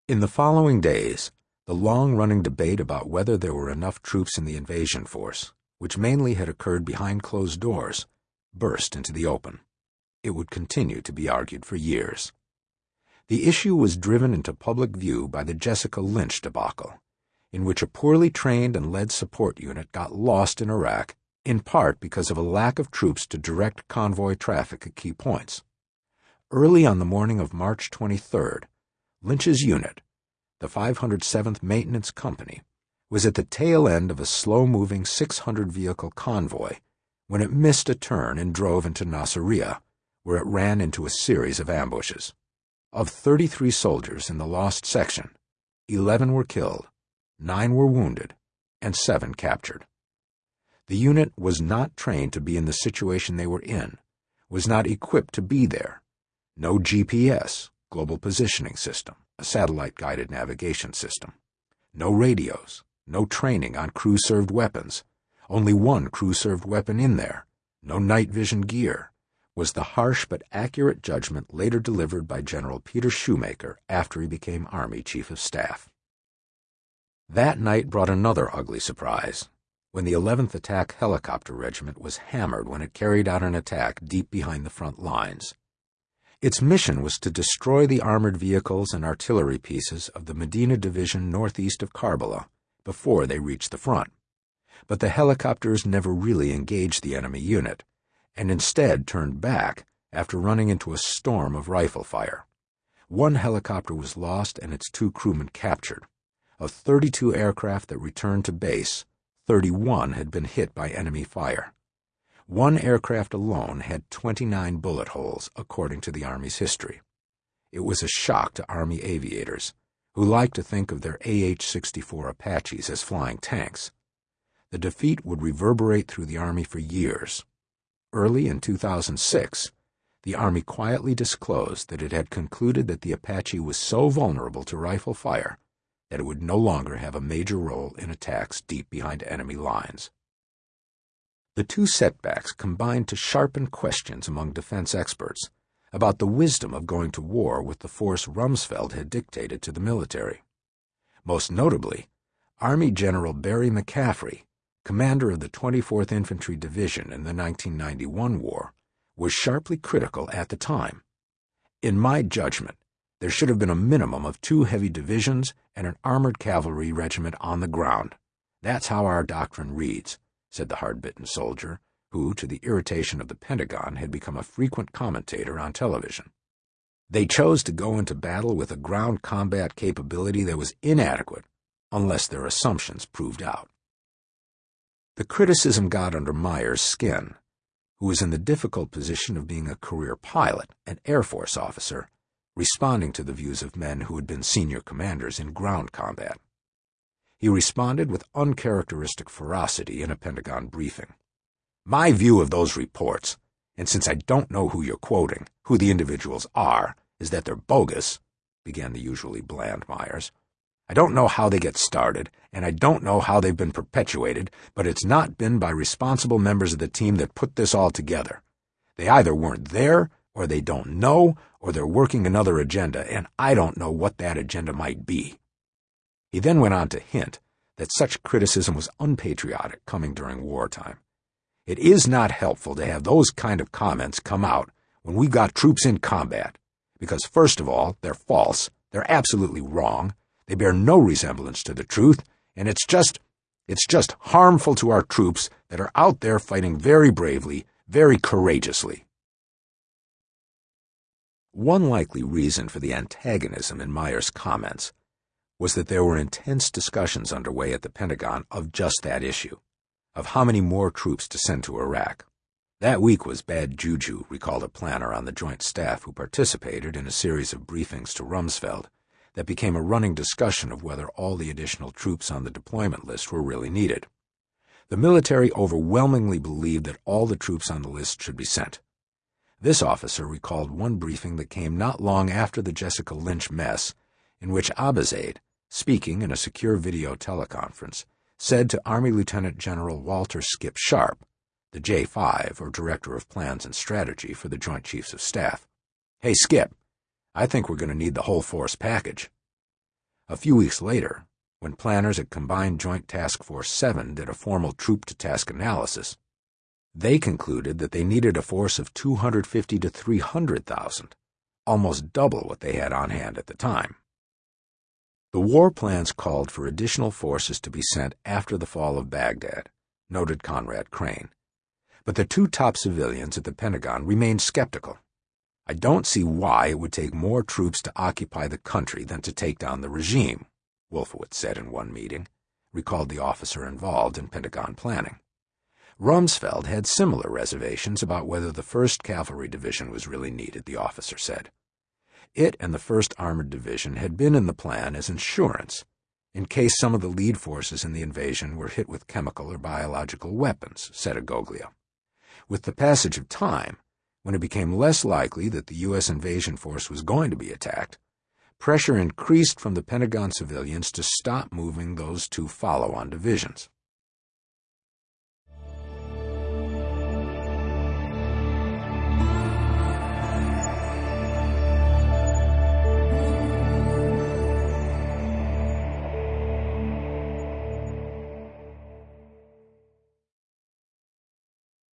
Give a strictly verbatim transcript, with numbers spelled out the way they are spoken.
In the following days, the long-running debate about whether there were enough troops in the invasion force, which mainly had occurred behind closed doors, burst into the open. It would continue to be argued for years. The issue was driven into public view by the Jessica Lynch debacle, in which a poorly trained and led support unit got lost in Iraq, in part because of a lack of troops to direct convoy traffic at key points. Early on the morning of March twenty-third, Lynch's unit, the five hundred seventh Maintenance Company, was at the tail end of a slow-moving six hundred vehicle convoy when it missed a turn and drove into Nasiriyah, where it ran into a series of ambushes. Of thirty-three soldiers in the lost section, eleven were killed, nine were wounded, and seven captured. The unit was not trained to be in the situation they were in, was not equipped to be there. No G P S, Global Positioning System, a satellite-guided navigation system. No radios, no training on crew-served weapons, only one crew-served weapon in there, no night vision gear, was the harsh but accurate judgment later delivered by General Peter Shoemaker after he became Army Chief of Staff. That night brought another ugly surprise, when the eleventh Attack Helicopter Regiment was hammered when it carried out an attack deep behind the front lines. Its mission was to destroy the armored vehicles and artillery pieces of the Medina Division northeast of Karbala before they reached the front. But the helicopters never really engaged the enemy unit, and instead turned back after running into a storm of rifle fire. One helicopter was lost and its two crewmen captured. Of thirty-two aircraft that returned to base, thirty-one had been hit by enemy fire. One aircraft alone had twenty-nine bullet holes, according to the Army's history. It was a shock to Army aviators, who liked to think of their A H sixty-four Apaches as flying tanks. The defeat would reverberate through the Army for years. Early in two thousand six, the Army quietly disclosed that it had concluded that the Apache was so vulnerable to rifle fire that it would no longer have a major role in attacks deep behind enemy lines. The two setbacks combined to sharpen questions among defense experts about the wisdom of going to war with the force Rumsfeld had dictated to the military. Most notably, Army General Barry McCaffrey, commander of the twenty-fourth Infantry Division in the nineteen ninety-one war, was sharply critical at the time. In my judgment, there should have been a minimum of two heavy divisions and an armored cavalry regiment on the ground. That's how our doctrine reads, said the hard-bitten soldier, who, to the irritation of the Pentagon, had become a frequent commentator on television. They chose to go into battle with a ground combat capability that was inadequate unless their assumptions proved out. The criticism got under Myers' skin, who was in the difficult position of being a career pilot, an Air Force officer, responding to the views of men who had been senior commanders in ground combat. He responded with uncharacteristic ferocity in a Pentagon briefing. My view of those reports, and since I don't know who you're quoting, who the individuals are, is that they're bogus, began the usually bland Myers. I don't know how they get started, and I don't know how they've been perpetuated, but it's not been by responsible members of the team that put this all together. They either weren't there, or they don't know, or they're working another agenda, and I don't know what that agenda might be. He then went on to hint that such criticism was unpatriotic coming during wartime. It is not helpful to have those kind of comments come out when we've got troops in combat, because first of all, they're false, they're absolutely wrong, they bear no resemblance to the truth, and it's just, it's just harmful to our troops that are out there fighting very bravely, very courageously. One likely reason for the antagonism in Myers' comments was that there were intense discussions underway at the Pentagon of just that issue, of how many more troops to send to Iraq. That week was bad juju, recalled a planner on the Joint Staff who participated in a series of briefings to Rumsfeld that became a running discussion of whether all the additional troops on the deployment list were really needed. The military overwhelmingly believed that all the troops on the list should be sent. This officer recalled one briefing that came not long after the Jessica Lynch mess, in which Abizaid, speaking in a secure video teleconference, said to Army Lieutenant General Walter Skip Sharp, the J five, or Director of Plans and Strategy for the Joint Chiefs of Staff, "Hey, Skip, I think we're going to need the whole force package." A few weeks later, when planners at Combined Joint Task Force seven did a formal troop-to-task analysis, they concluded that they needed a force of two hundred fifty to three hundred thousand, almost double what they had on hand at the time. The war plans called for additional forces to be sent after the fall of Baghdad, noted Conrad Crane. But the two top civilians at the Pentagon remained skeptical. "I don't see why it would take more troops to occupy the country than to take down the regime," Wolfowitz said in one meeting, recalled the officer involved in Pentagon planning. Rumsfeld had similar reservations about whether the first Cavalry Division was really needed, the officer said. It and the first Armored Division had been in the plan as insurance, in case some of the lead forces in the invasion were hit with chemical or biological weapons, said Agoglia. With the passage of time, when it became less likely that the U S invasion force was going to be attacked, pressure increased from the Pentagon civilians to stop moving those two follow-on divisions.